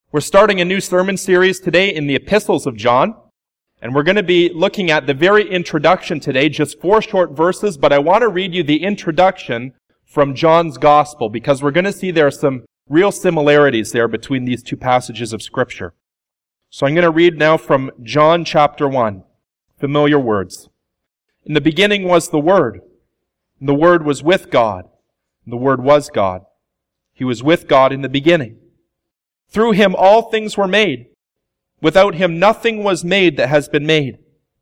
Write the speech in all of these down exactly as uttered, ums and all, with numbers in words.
We're starting a new sermon series today in the epistles of John, and we're going to be looking at the very introduction today, just four short verses, but I want to read you the introduction from John's Gospel, because we're going to see there are some real similarities there between these two passages of Scripture. So I'm going to read now from John chapter one, familiar words. In the beginning was the Word, and the Word was with God, and the Word was God. He was with God in the beginning. Through Him all things were made. Without Him nothing was made that has been made.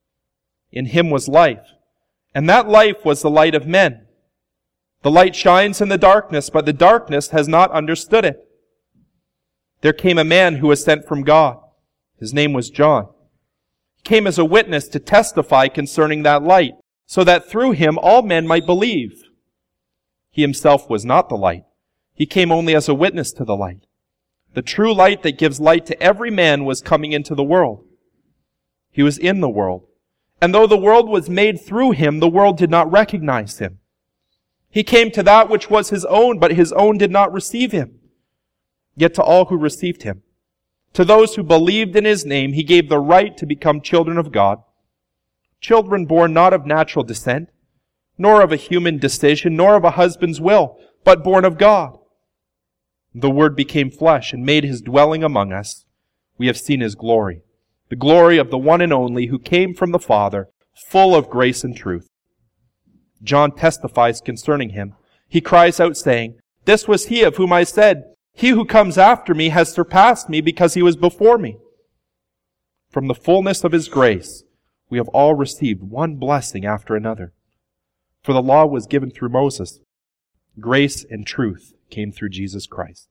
In Him was life, and that life was the light of men. The light shines in the darkness, but the darkness has not understood it. There came a man who was sent from God. His name was John. He came as a witness to testify concerning that light, so that through him all men might believe. He himself was not the light. He came only as a witness to the light. The true light that gives light to every man was coming into the world. He was in the world. And though the world was made through Him, the world did not recognize Him. He came to that which was His own, but His own did not receive Him. Yet to all who received Him, to those who believed in His name, He gave the right to become children of God. Children born not of natural descent, nor of a human decision, nor of a husband's will, but born of God. The Word became flesh and made His dwelling among us. We have seen His glory, the glory of the one and only who came from the Father, full of grace and truth. John testifies concerning Him. He cries out saying, "This was He of whom I said, He who comes after me has surpassed me because He was before me." From the fullness of His grace, we have all received one blessing after another. For the law was given through Moses. Grace and truth came through Jesus Christ.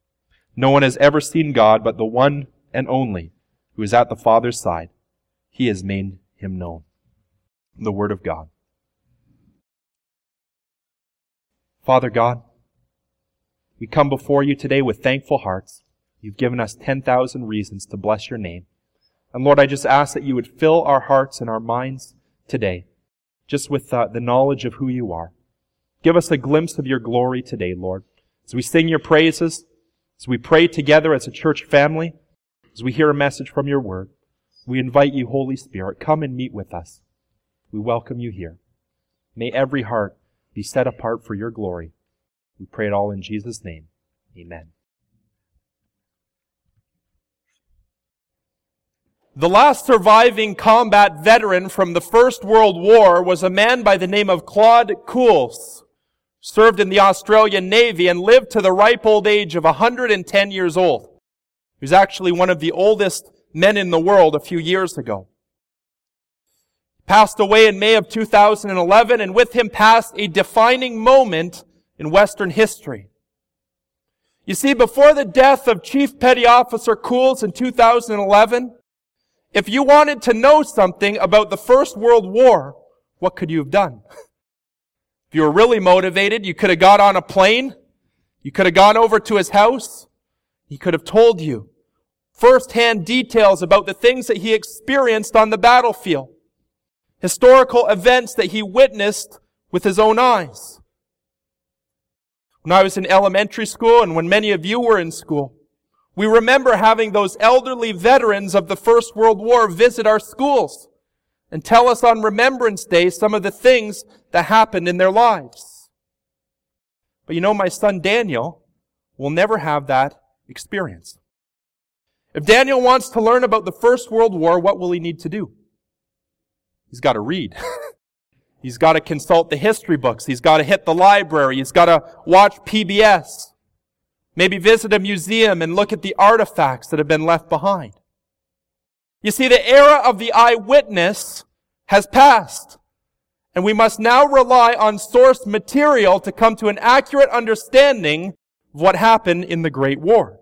No one has ever seen God but the one and only who is at the Father's side. He has made Him known. The Word of God. Father God, we come before You today with thankful hearts. You've given us ten thousand reasons to bless Your name. And Lord, I just ask that You would fill our hearts and our minds today just with uh, the knowledge of who You are. Give us a glimpse of Your glory today, Lord. As we sing Your praises, as we pray together as a church family, as we hear a message from Your Word, we invite You, Holy Spirit, come and meet with us. We welcome You here. May every heart be set apart for Your glory. We pray it all in Jesus' name. Amen. The last surviving combat veteran from the First World War was a man by the name of Claude Coules. Served in the Australian Navy and lived to the ripe old age of one hundred ten years old. He was actually one of the oldest men in the world a few years ago. He passed away in May of two thousand eleven, and with him passed a defining moment in Western history. You see, before the death of Chief Petty Officer Coules in two thousand eleven, if you wanted to know something about the First World War, what could you have done? If you were really motivated, you could have got on a plane. You could have gone over to his house. He could have told you first-hand details about the things that he experienced on the battlefield. Historical events that he witnessed with his own eyes. When I was in elementary school, and when many of you were in school, we remember having those elderly veterans of the First World War visit our schools and tell us on Remembrance Day some of the things that happened in their lives. But you know, my son Daniel will never have that experience. If Daniel wants to learn about the First World War, what will he need to do? He's got to read. He's got to consult the history books. He's got to hit the library. He's got to watch P B S. Maybe visit a museum and look at the artifacts that have been left behind. You see, the era of the eyewitness has passed, and we must now rely on source material to come to an accurate understanding of what happened in the Great War.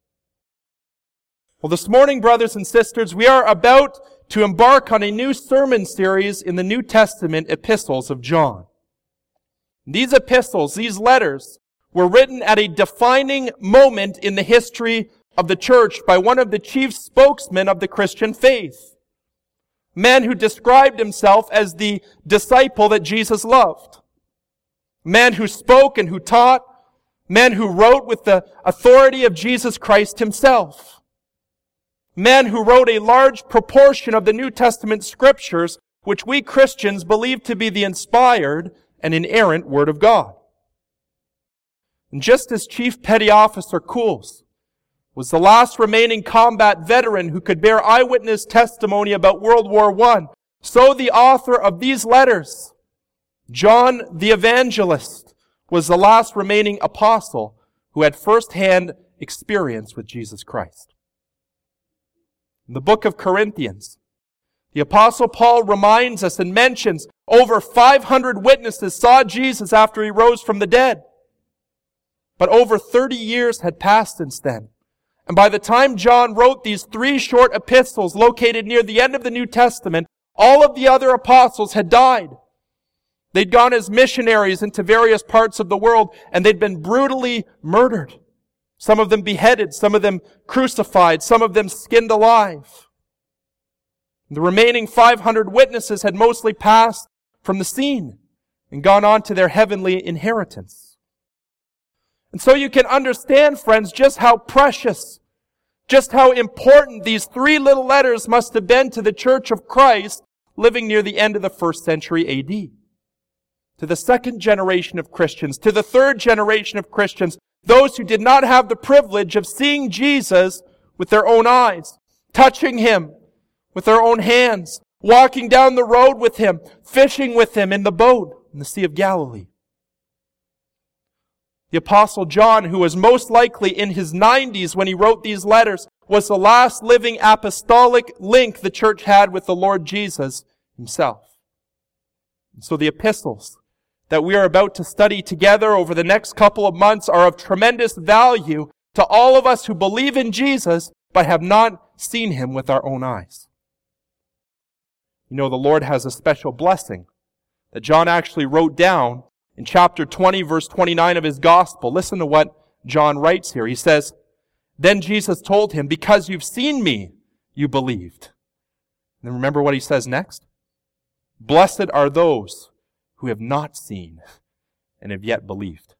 Well, this morning, brothers and sisters, we are about to embark on a new sermon series in the New Testament epistles of John. These epistles, these letters, were written at a defining moment in the history of the church by one of the chief spokesmen of the Christian faith. A man who described himself as the disciple that Jesus loved. A man who spoke and who taught Men who wrote with the authority of Jesus Christ himself. Men who wrote a large proportion of the New Testament scriptures, which we Christians believe to be the inspired and inerrant Word of God. And just as Chief Petty Officer Coules was the last remaining combat veteran who could bear eyewitness testimony about World War One, so the author of these letters, John the Evangelist, was the last remaining apostle who had first-hand experience with Jesus Christ. In the book of Corinthians, the Apostle Paul reminds us and mentions over five hundred witnesses saw Jesus after he rose from the dead. But over thirty years had passed since then. And by the time John wrote these three short epistles located near the end of the New Testament, all of the other apostles had died. They'd gone as missionaries into various parts of the world, and they'd been brutally murdered. Some of them beheaded, some of them crucified, some of them skinned alive. The remaining five hundred witnesses had mostly passed from the scene and gone on to their heavenly inheritance. And so you can understand, friends, just how precious, just how important these three little letters must have been to the Church of Christ living near the end of the first century A D. To the second generation of Christians, to the third generation of Christians, those who did not have the privilege of seeing Jesus with their own eyes, touching Him with their own hands, walking down the road with Him, fishing with Him in the boat in the Sea of Galilee. The Apostle John, who was most likely in his nineties when he wrote these letters, was the last living apostolic link the church had with the Lord Jesus himself. And so the epistles that we are about to study together over the next couple of months are of tremendous value to all of us who believe in Jesus but have not seen Him with our own eyes. You know, the Lord has a special blessing that John actually wrote down in chapter twenty, verse twenty-nine of his gospel. Listen to what John writes here. He says, "Then Jesus told him, 'Because you've seen me, you believed.'" And then remember what he says next? "Blessed are those who have not seen and have yet believed."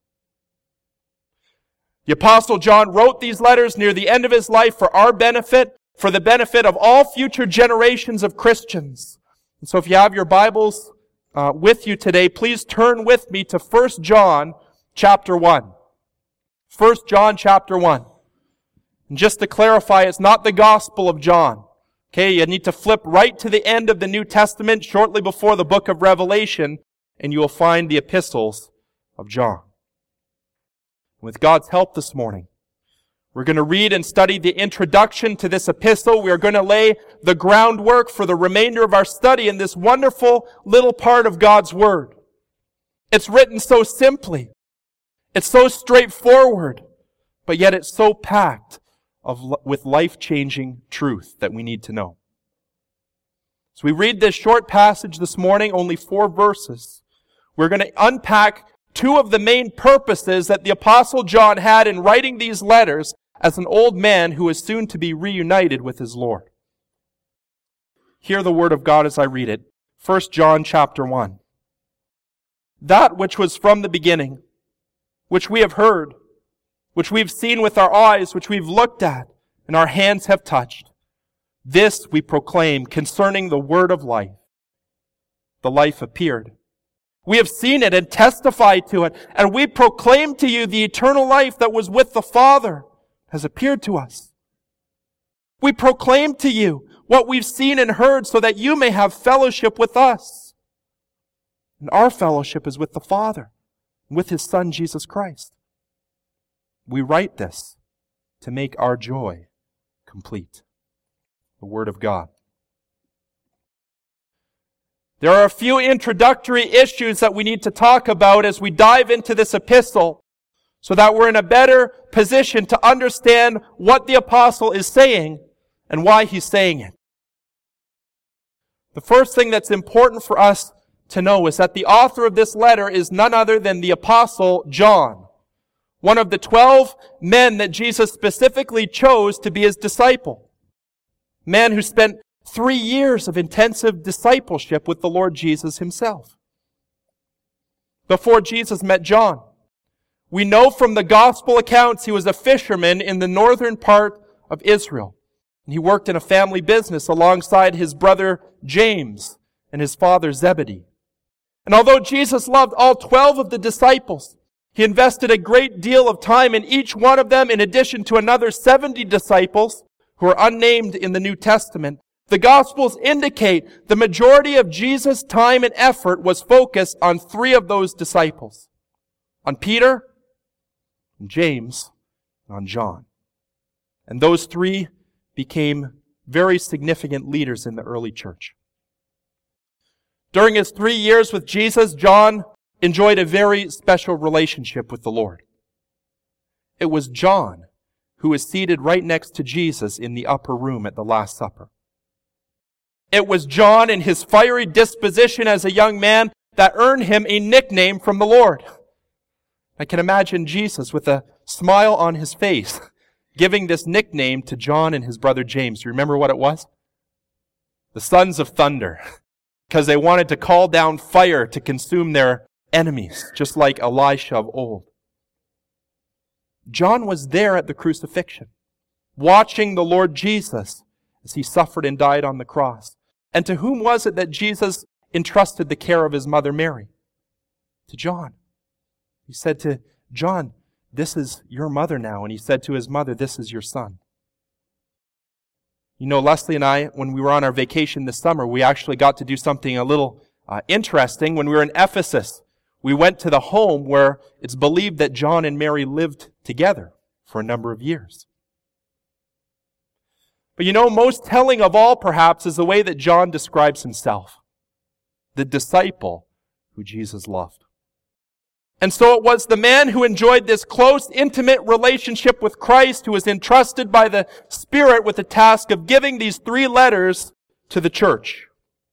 The Apostle John wrote these letters near the end of his life for our benefit, for the benefit of all future generations of Christians. And so if you have your Bibles Uh, with you today, please turn with me to First John chapter one. First John chapter one. And just to clarify, it's not the Gospel of John. Okay, you need to flip right to the end of the New Testament, shortly before the book of Revelation, and you will find the epistles of John. With God's help this morning, we're going to read and study the introduction to this epistle. We are going to lay the groundwork for the remainder of our study in this wonderful little part of God's Word. It's written so simply. It's so straightforward, but yet it's so packed of, with life-changing truth that we need to know. So we read this short passage this morning, only four verses. We're going to unpack two of the main purposes that the Apostle John had in writing these letters as an old man who is soon to be reunited with his Lord. Hear the word of God as I read it. First John chapter one. "That which was from the beginning, which we have heard, which we've seen with our eyes, which we've looked at, and our hands have touched, this we proclaim concerning the word of life. The life appeared. We have seen it and testified to it, and we proclaim to you the eternal life that was with the Father has appeared to us. We proclaim to you what we've seen and heard so that you may have fellowship with us. And our fellowship is with the Father, and with His Son, Jesus Christ. We write this to make our joy complete." The Word of God. There are a few introductory issues that we need to talk about as we dive into this epistle, so that we're in a better position to understand what the apostle is saying and why he's saying it. The first thing that's important for us to know is that the author of this letter is none other than the apostle John, one of the twelve men that Jesus specifically chose to be his disciple. Man who spent three years of intensive discipleship with the Lord Jesus himself. Before Jesus met John, We know from the gospel accounts he was a fisherman in the northern part of Israel. And he worked in a family business alongside his brother James and his father Zebedee. And although Jesus loved all twelve of the disciples, he invested a great deal of time in each one of them in addition to another seventy disciples who are unnamed in the New Testament. The Gospels indicate the majority of Jesus' time and effort was focused on three of those disciples. On Peter, on James, and on John. And those three became very significant leaders in the early church. During his three years with Jesus, John enjoyed a very special relationship with the Lord. It was John who was seated right next to Jesus in the upper room at the Last Supper. It was John and his fiery disposition as a young man that earned him a nickname from the Lord. I can imagine Jesus with a smile on his face giving this nickname to John and his brother James. Do you remember what it was? The sons of thunder. Because they wanted to call down fire to consume their enemies, just like Elisha of old. John was there at the crucifixion, watching the Lord Jesus as he suffered and died on the cross. And to whom was it that Jesus entrusted the care of his mother Mary? To John. He said to John, "This is your mother now." And he said to his mother, "This is your son." You know, Leslie and I, when we were on our vacation this summer, we actually got to do something a little uh, interesting. When we were in Ephesus, we went to the home where it's believed that John and Mary lived together for a number of years. But you know, most telling of all, perhaps, is the way that John describes himself. The disciple who Jesus loved. And so it was the man who enjoyed this close, intimate relationship with Christ who was entrusted by the Spirit with the task of giving these three letters to the church.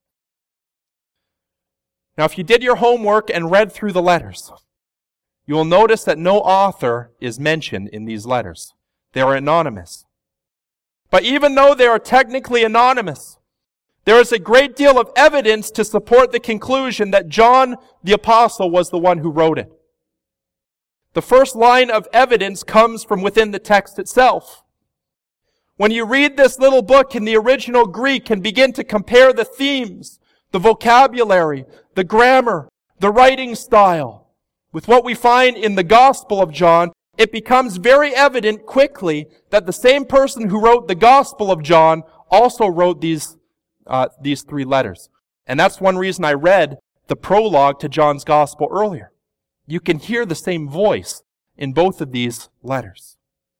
Now, if you did your homework and read through the letters, you will notice that no author is mentioned in these letters. They are anonymous. But even though they are technically anonymous, there is a great deal of evidence to support the conclusion that John the Apostle was the one who wrote it. The first line of evidence comes from within the text itself. When you read this little book in the original Greek and begin to compare the themes, the vocabulary, the grammar, the writing style, with what we find in the Gospel of John, it becomes very evident quickly that the same person who wrote the Gospel of John also wrote these Uh, these three letters. And that's one reason I read the prologue to John's Gospel earlier. You can hear the same voice in both of these letters.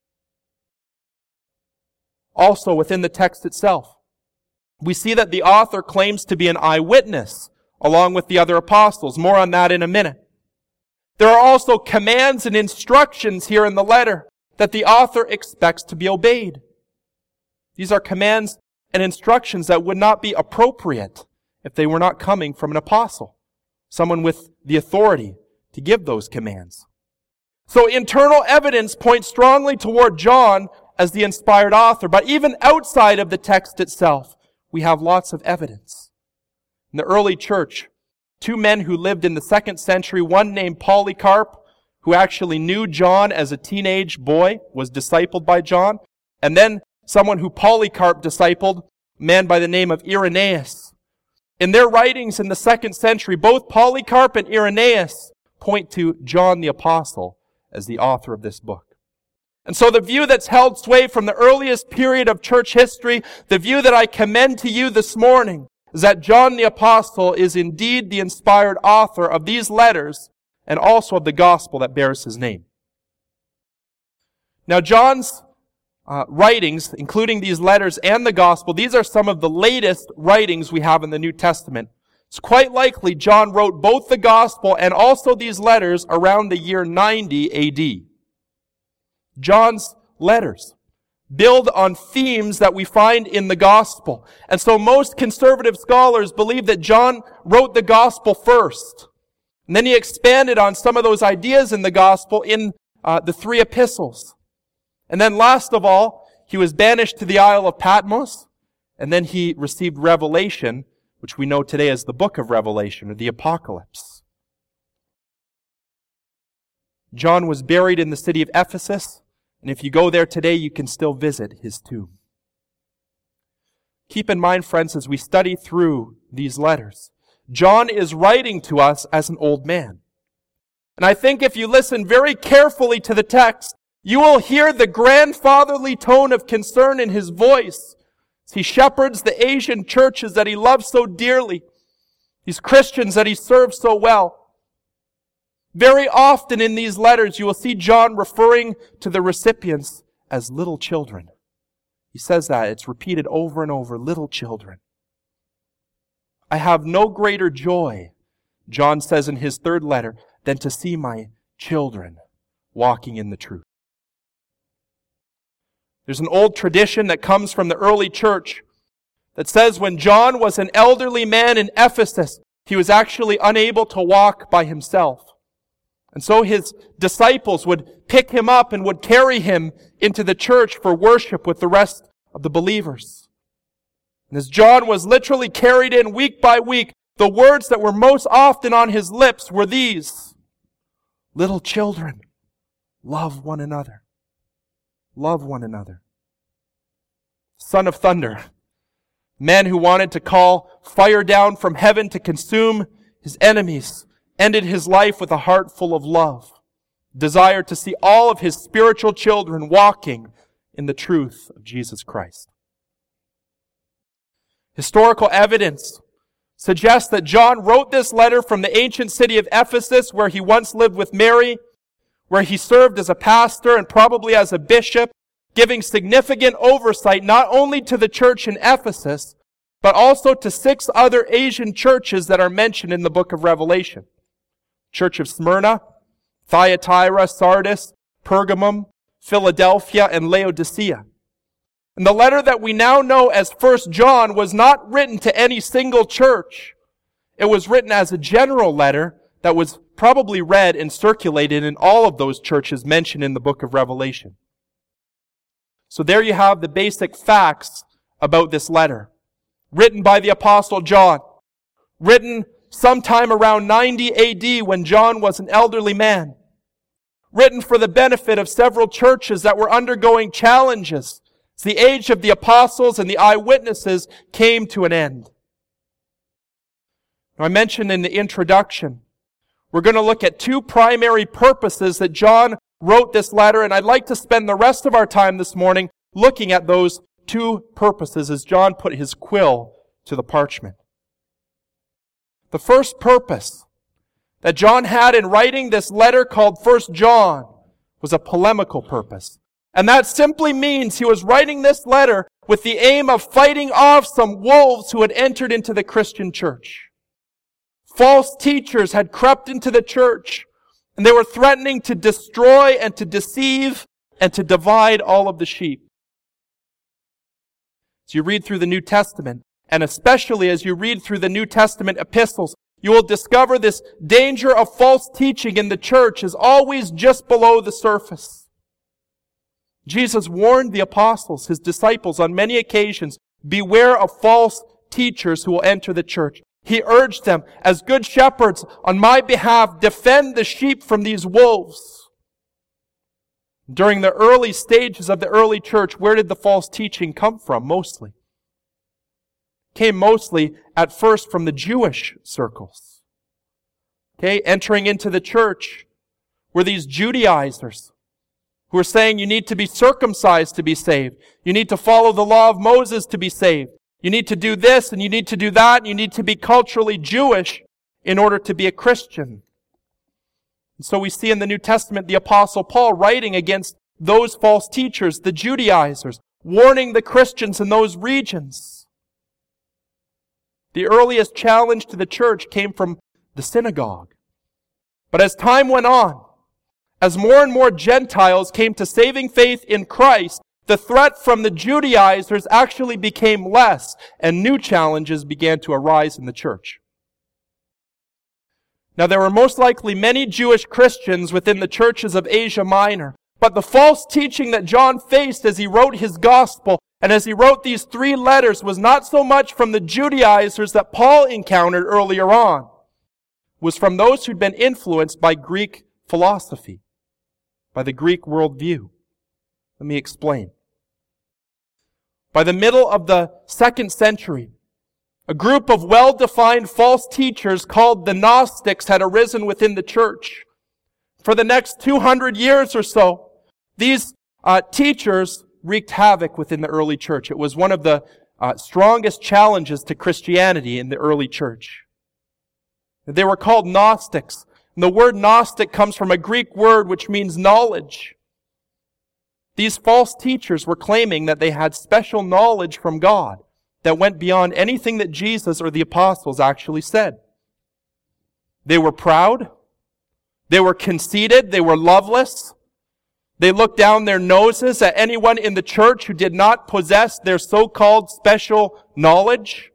Also, within the text itself, we see that the author claims to be an eyewitness along with the other apostles. More on that in a minute. There are also commands and instructions here in the letter that the author expects to be obeyed. These are commands and instructions that would not be appropriate if they were not coming from an apostle, someone with the authority to give those commands. So internal evidence points strongly toward John as the inspired author, but even outside of the text itself, we have lots of evidence. In the early church, two men who lived in the second century, one named Polycarp, who actually knew John as a teenage boy, was discipled by John, and then someone who Polycarp discipled, a man by the name of Irenaeus. In their writings in the second century, both Polycarp and Irenaeus point to John the Apostle as the author of this book. And so the view that's held sway from the earliest period of church history, the view that I commend to you this morning, is that John the Apostle is indeed the inspired author of these letters and also of the gospel that bears his name. Now, John's Uh, writings, including these letters and the gospel, these are some of the latest writings we have in the New Testament. It's quite likely John wrote both the gospel and also these letters around the year ninety A D. John's letters build on themes that we find in the gospel. And so most conservative scholars believe that John wrote the gospel first. And then he expanded on some of those ideas in the gospel in uh, the three epistles. And then last of all, he was banished to the Isle of Patmos, and then he received Revelation, which we know today as the book of Revelation, or the Apocalypse. John was buried in the city of Ephesus, and if you go there today, you can still visit his tomb. Keep in mind, friends, as we study through these letters, John is writing to us as an old man. And I think if you listen very carefully to the text, you will hear the grandfatherly tone of concern in his voice as he shepherds the Asian churches that he loves so dearly, these Christians that he serves so well. Very often in these letters, you will see John referring to the recipients as little children. He says that. It's repeated over and over, little children. I have no greater joy, John says in his third letter, than to see my children walking in the truth. There's an old tradition that comes from the early church that says when John was an elderly man in Ephesus, he was actually unable to walk by himself. And so his disciples would pick him up and would carry him into the church for worship with the rest of the believers. And as John was literally carried in week by week, the words that were most often on his lips were these: little children, love one another. Love one another. Son of thunder, man who wanted to call fire down from heaven to consume his enemies, ended his life with a heart full of love, desire to see all of his spiritual children walking in the truth of Jesus Christ. Historical evidence suggests that John wrote this letter from the ancient city of Ephesus, where he once lived with Mary, where he served as a pastor and probably as a bishop, giving significant oversight not only to the church in Ephesus, but also to six other Asian churches that are mentioned in the book of Revelation. Church of Smyrna, Thyatira, Sardis, Pergamum, Philadelphia, and Laodicea. And the letter that we now know as First John was not written to any single church. It was written as a general letter that was probably read and circulated in all of those churches mentioned in the book of Revelation. So there you have the basic facts about this letter. Written by the Apostle John. Written sometime around ninety A D when John was an elderly man. Written for the benefit of several churches that were undergoing challenges as the age of the apostles and the eyewitnesses came to an end. Now, I mentioned in the introduction, we're going to look at two primary purposes that John wrote this letter, and I'd like to spend the rest of our time this morning looking at those two purposes as John put his quill to the parchment. The first purpose that John had in writing this letter called First John was a polemical purpose. And that simply means he was writing this letter with the aim of fighting off some wolves who had entered into the Christian church. False teachers had crept into the church, and they were threatening to destroy and to deceive and to divide all of the sheep. As you read through the New Testament, and especially as you read through the New Testament epistles, you will discover this danger of false teaching in the church is always just below the surface. Jesus warned the apostles, his disciples, on many occasions, beware of false teachers who will enter the church. He urged them, as good shepherds, on my behalf, defend the sheep from these wolves. During the early stages of the early church, where did the false teaching come from mostly? It came mostly at first from the Jewish circles. Okay, entering into the church were these Judaizers who were saying you need to be circumcised to be saved. You need to follow the law of Moses to be saved. You need to do this and you need to do that, and you need to be culturally Jewish in order to be a Christian. And so we see in the New Testament the Apostle Paul writing against those false teachers, the Judaizers, warning the Christians in those regions. The earliest challenge to the church came from the synagogue. But as time went on, as more and more Gentiles came to saving faith in Christ, the threat from the Judaizers actually became less, and new challenges began to arise in the church. Now, there were most likely many Jewish Christians within the churches of Asia Minor, but the false teaching that John faced as he wrote his gospel and as he wrote these three letters was not so much from the Judaizers that Paul encountered earlier on. It was from those who'd been influenced by Greek philosophy. by the Greek worldview. Let me explain. By the middle of the second century, a group of well-defined false teachers called the Gnostics had arisen within the church. For the next two hundred years or so, these uh, teachers wreaked havoc within the early church. It was one of the uh, strongest challenges to Christianity in the early church. They were called Gnostics. And the word Gnostic comes from a Greek word which means knowledge. These false teachers were claiming that they had special knowledge from God that went beyond anything that Jesus or the apostles actually said. They were proud. They were conceited. They were loveless. They looked down their noses at anyone in the church who did not possess their so-called special knowledge.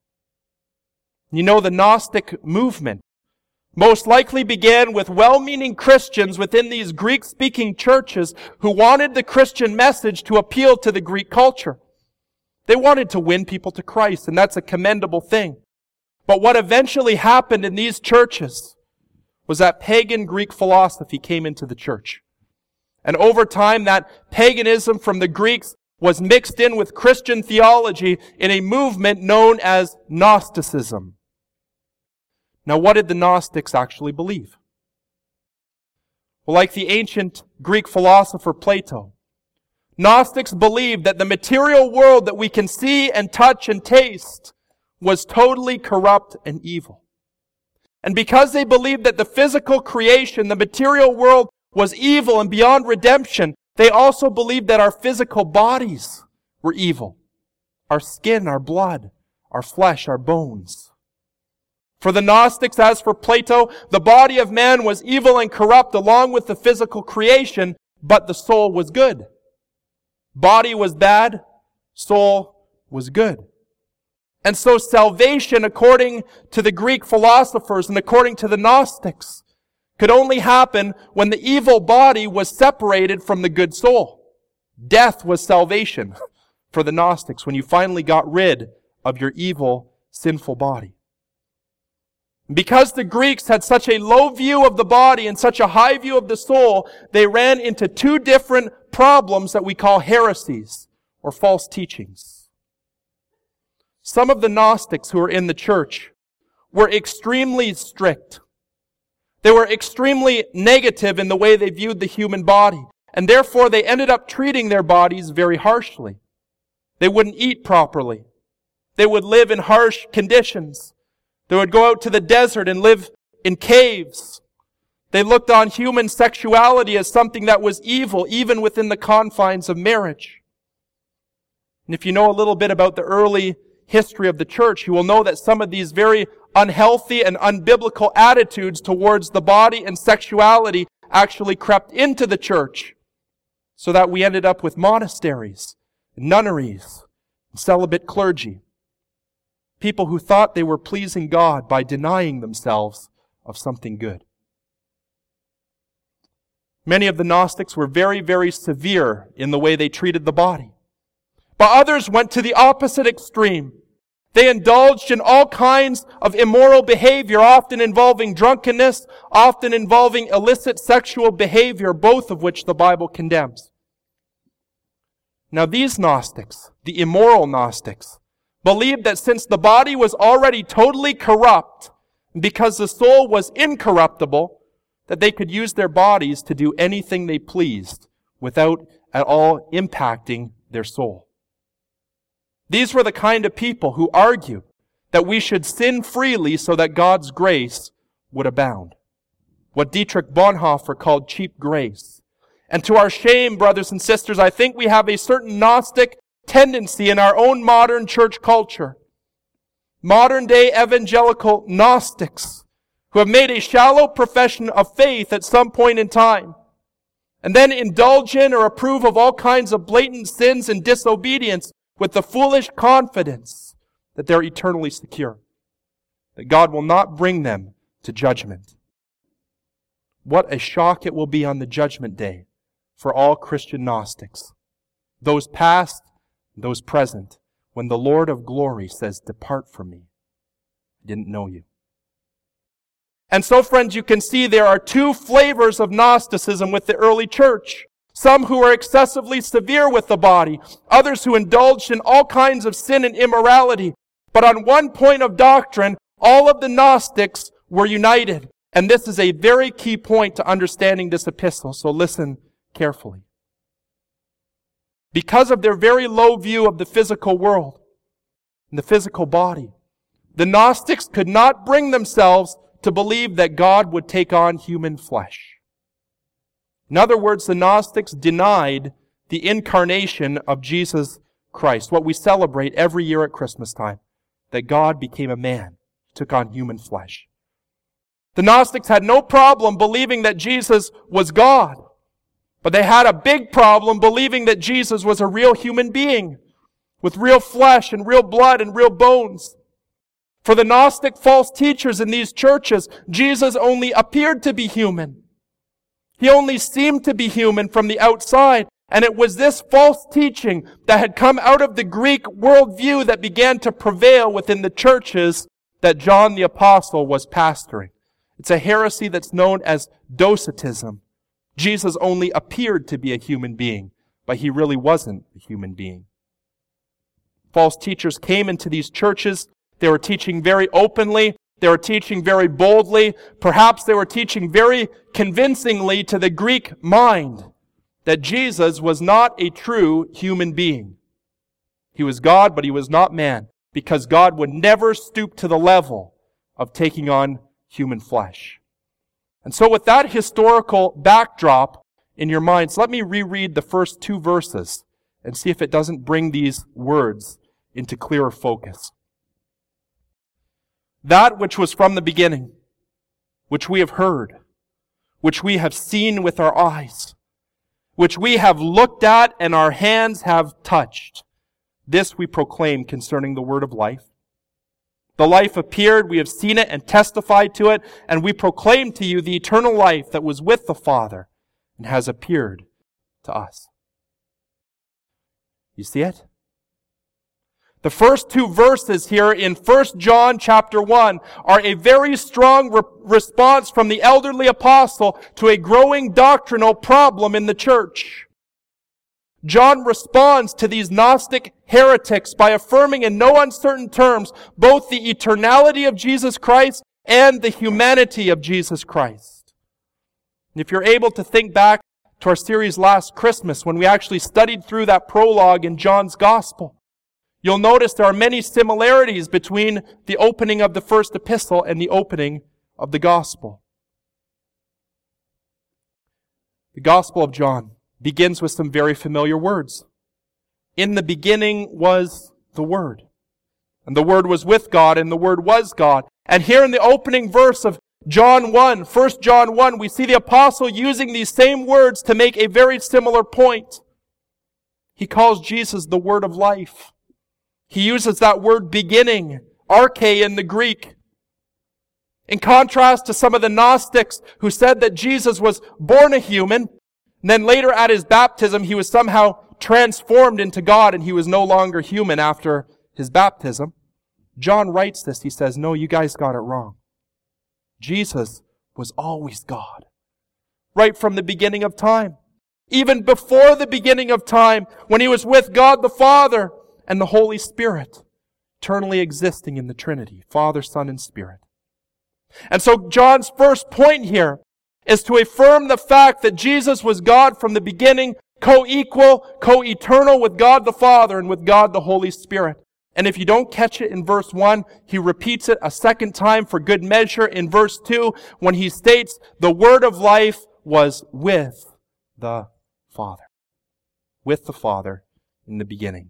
You know, the Gnostic movement most likely began with well-meaning Christians within these Greek-speaking churches who wanted the Christian message to appeal to the Greek culture. They wanted to win people to Christ, and that's a commendable thing. But what eventually happened in these churches was that pagan Greek philosophy came into the church. And over time, that paganism from the Greeks was mixed in with Christian theology in a movement known as Gnosticism. Now, what did the Gnostics actually believe? Well, like the ancient Greek philosopher Plato, Gnostics believed that the material world that we can see and touch and taste was totally corrupt and evil. And because they believed that the physical creation, the material world, was evil and beyond redemption, they also believed that our physical bodies were evil. Our skin, our blood, our flesh, our bones. For the Gnostics, as for Plato, the body of man was evil and corrupt along with the physical creation, but the soul was good. Body was bad, soul was good. And so salvation, according to the Greek philosophers and according to the Gnostics, could only happen when the evil body was separated from the good soul. Death was salvation for the Gnostics when you finally got rid of your evil, sinful body. Because the Greeks had such a low view of the body and such a high view of the soul, they ran into two different problems that we call heresies or false teachings. Some of the Gnostics who were in the church were extremely strict. They were extremely negative in the way they viewed the human body, and therefore they ended up treating their bodies very harshly. They wouldn't eat properly. They would live in harsh conditions. They would go out to the desert and live in caves. They looked on human sexuality as something that was evil, even within the confines of marriage. And if you know a little bit about the early history of the church, you will know that some of these very unhealthy and unbiblical attitudes towards the body and sexuality actually crept into the church, so that we ended up with monasteries, nunneries, and celibate clergy. People who thought they were pleasing God by denying themselves of something good. Many of the Gnostics were very, very severe in the way they treated the body. But others went to the opposite extreme. They indulged in all kinds of immoral behavior, often involving drunkenness, often involving illicit sexual behavior, both of which the Bible condemns. Now these Gnostics, the immoral Gnostics, believed that since the body was already totally corrupt, because the soul was incorruptible, that they could use their bodies to do anything they pleased without at all impacting their soul. These were the kind of people who argued that we should sin freely so that God's grace would abound. What Dietrich Bonhoeffer called cheap grace. And to our shame, brothers and sisters, I think we have a certain Gnostic tendency in our own modern church culture. Modern day evangelical Gnostics who have made a shallow profession of faith at some point in time and then indulge in or approve of all kinds of blatant sins and disobedience with the foolish confidence that they're eternally secure, that God will not bring them to judgment. What a shock it will be on the judgment day for all Christian Gnostics, those past, those present, when the Lord of glory says, "Depart from me. I didn't know you." And so, friends, you can see there are two flavors of Gnosticism with the early church. Some who are excessively severe with the body, others who indulged in all kinds of sin and immorality. But on one point of doctrine, all of the Gnostics were united. And this is a very key point to understanding this epistle, so listen carefully. Because of their very low view of the physical world and the physical body, the Gnostics could not bring themselves to believe that God would take on human flesh. In other words, the Gnostics denied the incarnation of Jesus Christ, what we celebrate every year at Christmas time, that God became a man, took on human flesh. The Gnostics had no problem believing that Jesus was God, but they had a big problem believing that Jesus was a real human being with real flesh and real blood and real bones. For the Gnostic false teachers in these churches, Jesus only appeared to be human. He only seemed to be human from the outside. And it was this false teaching that had come out of the Greek worldview that began to prevail within the churches that John the Apostle was pastoring. It's a heresy that's known as Docetism. Jesus only appeared to be a human being, but he really wasn't a human being. False teachers came into these churches. They were teaching very openly. They were teaching very boldly. Perhaps they were teaching very convincingly to the Greek mind that Jesus was not a true human being. He was God, but he was not man, because God would never stoop to the level of taking on human flesh. And so with that historical backdrop in your minds, let me reread the first two verses and see if it doesn't bring these words into clearer focus. That which was from the beginning, which we have heard, which we have seen with our eyes, which we have looked at and our hands have touched, this we proclaim concerning the word of life. The life appeared, we have seen it and testified to it, and we proclaim to you the eternal life that was with the Father and has appeared to us. You see it? The first two verses here in First John chapter one are a very strong re- response from the elderly apostle to a growing doctrinal problem in the church. John responds to these Gnostic heretics by affirming in no uncertain terms both the eternality of Jesus Christ and the humanity of Jesus Christ. And if you're able to think back to our series last Christmas when we actually studied through that prologue in John's Gospel, you'll notice there are many similarities between the opening of the first epistle and the opening of the Gospel. The Gospel of John begins with some very familiar words. In the beginning was the Word, and the Word was with God, and the Word was God. And here in the opening verse of John one, First John one, we see the apostle using these same words to make a very similar point. He calls Jesus the Word of life. He uses that word beginning, arche in the Greek. In contrast to some of the Gnostics who said that Jesus was born a human, and then later at his baptism he was somehow transformed into God and he was no longer human after his baptism. John writes this. He says, no, you guys got it wrong. Jesus was always God. Right from the beginning of time. Even before the beginning of time, when he was with God the Father and the Holy Spirit, eternally existing in the Trinity, Father, Son, and Spirit. And so John's first point here is to affirm the fact that Jesus was God from the beginning, co-equal, co-eternal with God the Father and with God the Holy Spirit. And if you don't catch it in verse one, he repeats it a second time for good measure in verse two when he states, the Word of life was with the Father. With the Father in the beginning.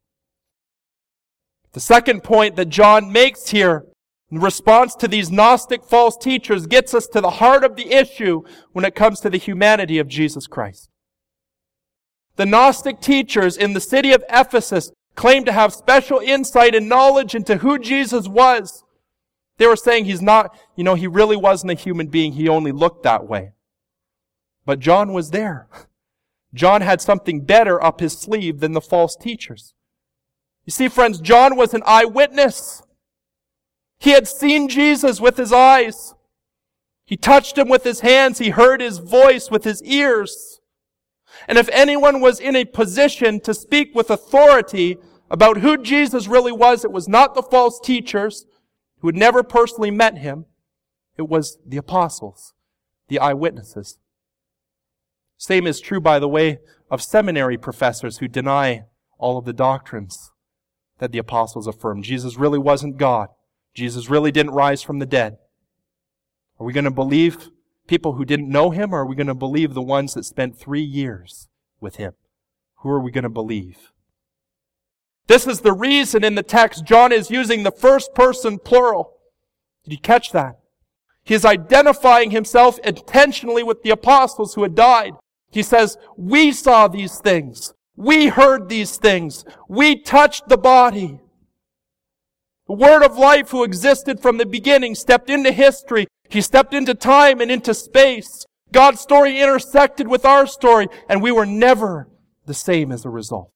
The second point that John makes here in response to these Gnostic false teachers gets us to the heart of the issue when it comes to the humanity of Jesus Christ. The Gnostic teachers in the city of Ephesus claimed to have special insight and knowledge into who Jesus was. They were saying he's not, you know, he really wasn't a human being. He only looked that way. But John was there. John had something better up his sleeve than the false teachers. You see, friends, John was an eyewitness. He had seen Jesus with his eyes. He touched him with his hands. He heard his voice with his ears. And if anyone was in a position to speak with authority about who Jesus really was, it was not the false teachers who had never personally met him. It was the apostles, the eyewitnesses. Same is true, by the way, of seminary professors who deny all of the doctrines that the apostles affirmed. Jesus really wasn't God. Jesus really didn't rise from the dead. Are we going to believe people who didn't know him, or are we going to believe the ones that spent three years with him? Who are we going to believe? This is the reason in the text John is using the first person plural. Did you catch that? He is identifying himself intentionally with the apostles who had died. He says, we saw these things. We heard these things. We touched the body. The Word of life who existed from the beginning stepped into history. He stepped into time and into space. God's story intersected with our story, and we were never the same as a result.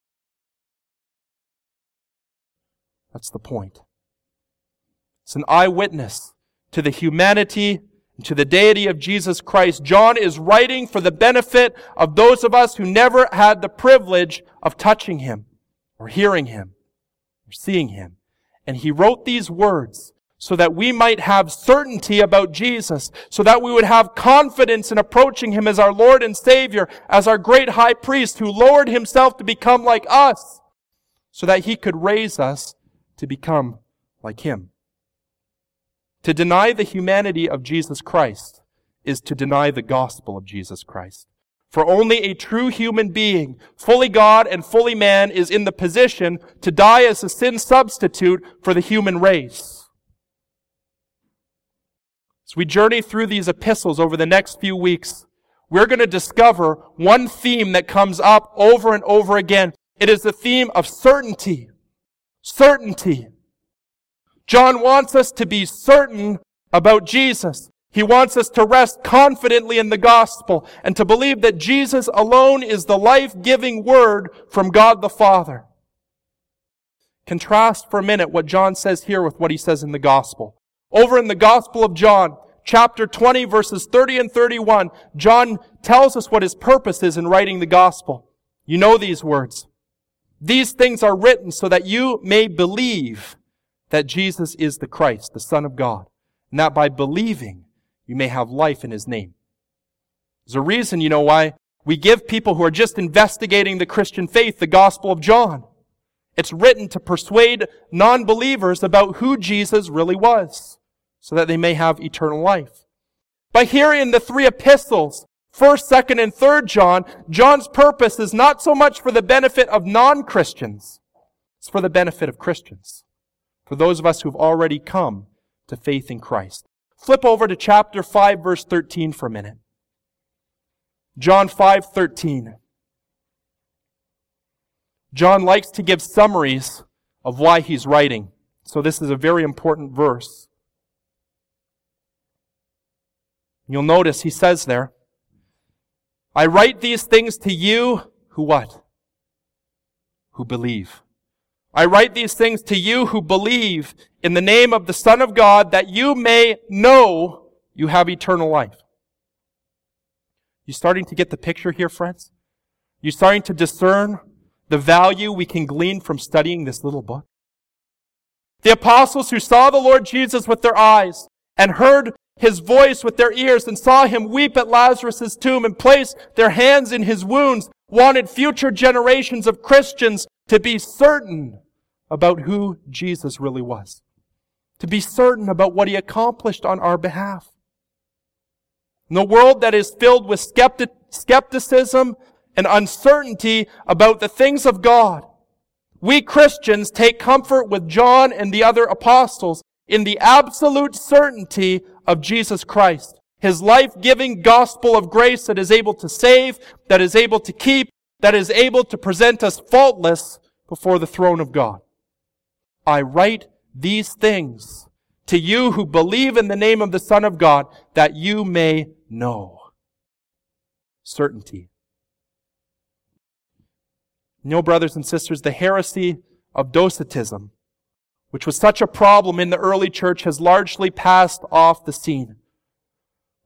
That's the point. It's an eyewitness to the humanity and to the deity of Jesus Christ. John is writing for the benefit of those of us who never had the privilege of touching him, or hearing him, or seeing him. And he wrote these words so that we might have certainty about Jesus, so that we would have confidence in approaching him as our Lord and Savior, as our great high priest who lowered himself to become like us, so that he could raise us to become like him. To deny the humanity of Jesus Christ is to deny the gospel of Jesus Christ. For only a true human being, fully God and fully man, is in the position to die as a sin substitute for the human race. As we journey through these epistles over the next few weeks, we're going to discover one theme that comes up over and over again. It is the theme of certainty. Certainty. John wants us to be certain about Jesus. He wants us to rest confidently in the gospel and to believe that Jesus alone is the life-giving word from God the Father. Contrast for a minute what John says here with what he says in the gospel. Over in the Gospel of John, chapter twenty, verses thirty and thirty-one, John tells us what his purpose is in writing the gospel. You know these words. These things are written so that you may believe that Jesus is the Christ, the Son of God, and that by believing you may have life in his name. There's a reason, you know, why we give people who are just investigating the Christian faith the Gospel of John. It's written to persuade non-believers about who Jesus really was, so that they may have eternal life. But here in the three epistles, First, Second, and Third John, John's purpose is not so much for the benefit of non-Christians. It's for the benefit of Christians. For those of us who've already come to faith in Christ. Flip over to chapter five, verse thirteen for a minute. John five thirteen. John likes to give summaries of why he's writing. So this is a very important verse. You'll notice he says there, I write these things to you who what? Who believe. I write these things to you who believe in the name of the Son of God, that you may know you have eternal life. You starting to get the picture here, friends? You starting to discern the value we can glean from studying this little book? The apostles who saw the Lord Jesus with their eyes and heard his voice with their ears and saw him weep at Lazarus' tomb and place their hands in his wounds wanted future generations of Christians to be certain about who Jesus really was. To be certain about what he accomplished on our behalf. In a world that is filled with skeptic, skepticism and uncertainty about the things of God, we Christians take comfort with John and the other apostles in the absolute certainty of Jesus Christ. His life-giving gospel of grace that is able to save, that is able to keep, that is able to present us faultless before the throne of God. I write these things to you who believe in the name of the Son of God, that you may know. Certainty. You know, brothers and sisters, the heresy of Docetism, which was such a problem in the early church, has largely passed off the scene.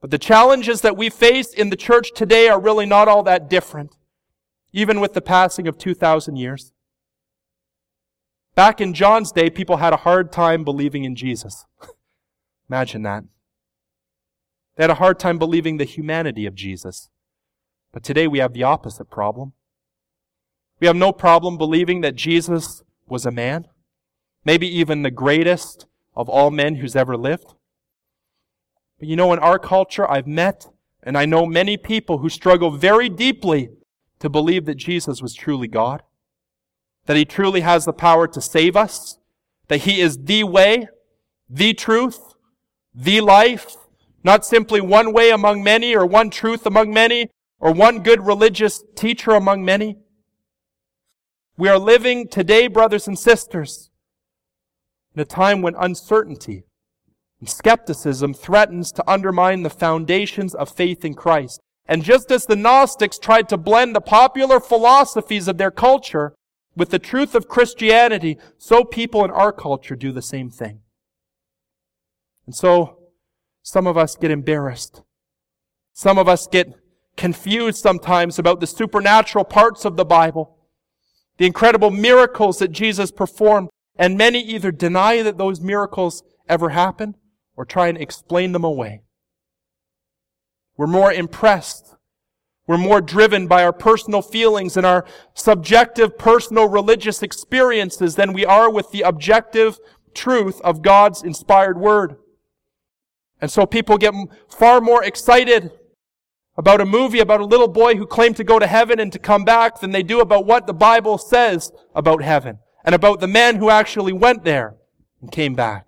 But the challenges that we face in the church today are really not all that different, even with the passing of two thousand years. Back in John's day, people had a hard time believing in Jesus. Imagine that. They had a hard time believing the humanity of Jesus. But today we have the opposite problem. We have no problem believing that Jesus was a man, maybe even the greatest of all men who's ever lived. But you know, in our culture, I've met and I know many people who struggle very deeply to believe that Jesus was truly God, that He truly has the power to save us, that He is the way, the truth, the life, not simply one way among many or one truth among many or one good religious teacher among many. We are living today, brothers and sisters, in a time when uncertainty and skepticism threatens to undermine the foundations of faith in Christ. And just as the Gnostics tried to blend the popular philosophies of their culture with the truth of Christianity, so people in our culture do the same thing. And so, some of us get embarrassed. Some of us get confused sometimes about the supernatural parts of the Bible, the incredible miracles that Jesus performed, and many either deny that those miracles ever happened or try and explain them away. We're more impressed. We're more driven by our personal feelings and our subjective personal religious experiences than we are with the objective truth of God's inspired Word. And so people get far more excited about a movie about a little boy who claimed to go to heaven and to come back than they do about what the Bible says about heaven and about the man who actually went there and came back.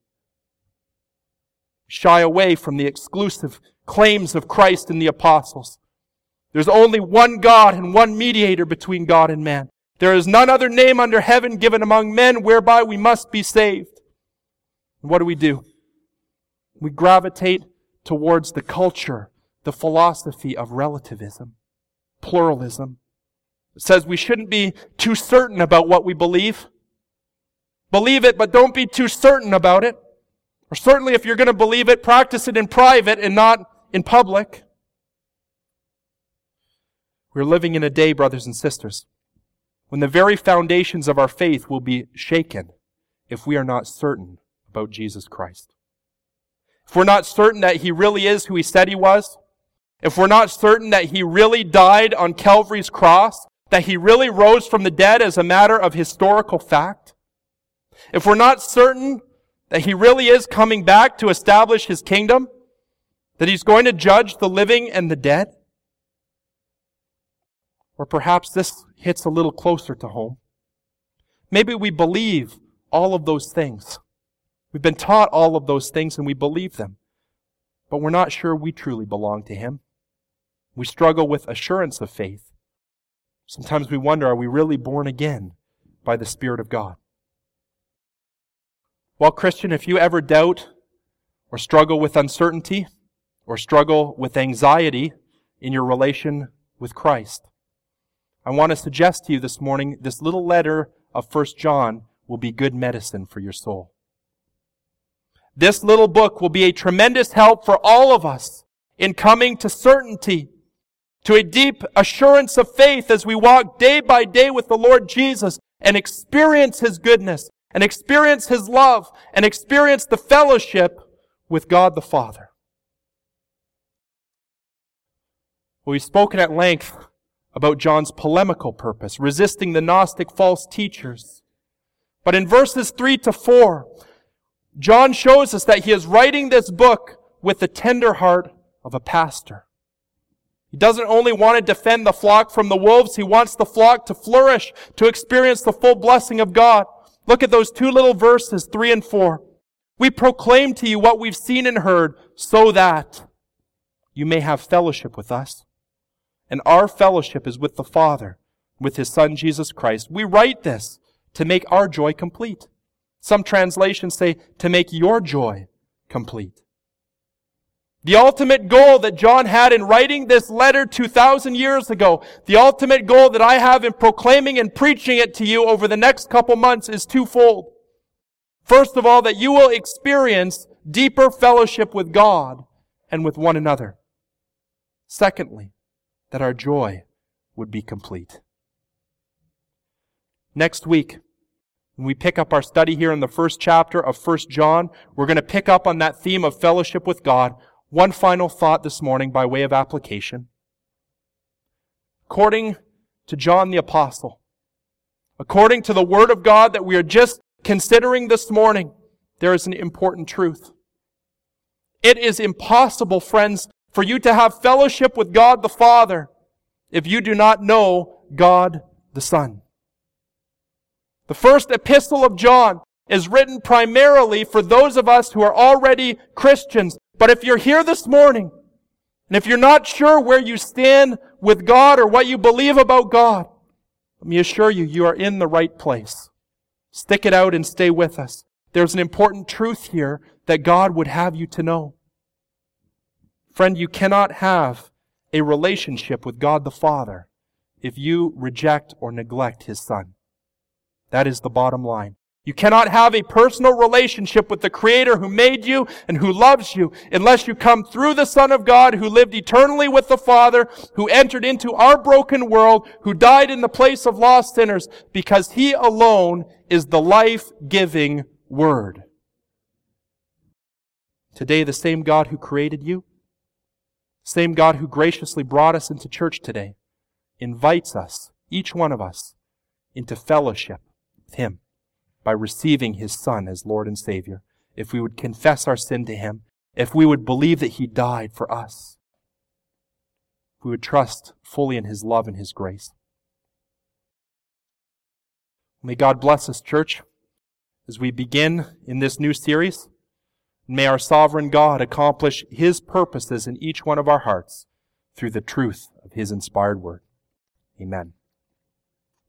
Shy away from the exclusive claims of Christ and the apostles. There's only one God and one mediator between God and man. There is none other name under heaven given among men whereby we must be saved. And what do we do? We gravitate towards the culture, the philosophy of relativism, pluralism. It says we shouldn't be too certain about what we believe. Believe it, but don't be too certain about it. Or certainly if you're going to believe it, practice it in private and not in public. We're living in a day, brothers and sisters, when the very foundations of our faith will be shaken if we are not certain about Jesus Christ. If we're not certain that He really is who He said He was, if we're not certain that He really died on Calvary's cross, that He really rose from the dead as a matter of historical fact, if we're not certain that He really is coming back to establish His kingdom, that He's going to judge the living and the dead, or perhaps this hits a little closer to home. Maybe we believe all of those things. We've been taught all of those things and we believe them. But we're not sure we truly belong to Him. We struggle with assurance of faith. Sometimes we wonder, are we really born again by the Spirit of God? Well, Christian, if you ever doubt or struggle with uncertainty or struggle with anxiety in your relation with Christ, I want to suggest to you this morning, this little letter of First John will be good medicine for your soul. This little book will be a tremendous help for all of us in coming to certainty, to a deep assurance of faith as we walk day by day with the Lord Jesus and experience His goodness, and experience His love, and experience the fellowship with God the Father. Well, we've spoken at length about John's polemical purpose, resisting the Gnostic false teachers. But in verses three to four, John shows us that he is writing this book with the tender heart of a pastor. He doesn't only want to defend the flock from the wolves, he wants the flock to flourish, to experience the full blessing of God. Look at those two little verses, three and four. We proclaim to you what we've seen and heard, so that you may have fellowship with us. And our fellowship is with the Father, with His Son Jesus Christ. We write this to make our joy complete. Some translations say, to make your joy complete. The ultimate goal that John had in writing this letter two thousand years ago, the ultimate goal that I have in proclaiming and preaching it to you over the next couple months is twofold. First of all, that you will experience deeper fellowship with God and with one another. Secondly, that our joy would be complete. Next week, when we pick up our study here in the first chapter of First John, we're going to pick up on that theme of fellowship with God. One final thought this morning by way of application. According to John the Apostle, according to the Word of God that we are just considering this morning, there is an important truth. It is impossible, friends, for you to have fellowship with God the Father if you do not know God the Son. The first epistle of John is written primarily for those of us who are already Christians. But if you're here this morning, and if you're not sure where you stand with God or what you believe about God, let me assure you, you are in the right place. Stick it out and stay with us. There's an important truth here that God would have you to know. Friend, you cannot have a relationship with God the Father if you reject or neglect His Son. That is the bottom line. You cannot have a personal relationship with the Creator who made you and who loves you unless you come through the Son of God who lived eternally with the Father, who entered into our broken world, who died in the place of lost sinners, because He alone is the life-giving Word. Today, the same God who created you, same God who graciously brought us into church today, invites us, each one of us, into fellowship with Him by receiving His Son as Lord and Savior. If we would confess our sin to Him, if we would believe that He died for us, if we would trust fully in His love and His grace. May God bless us, church, as we begin in this new series. May our sovereign God accomplish His purposes in each one of our hearts through the truth of His inspired word. Amen.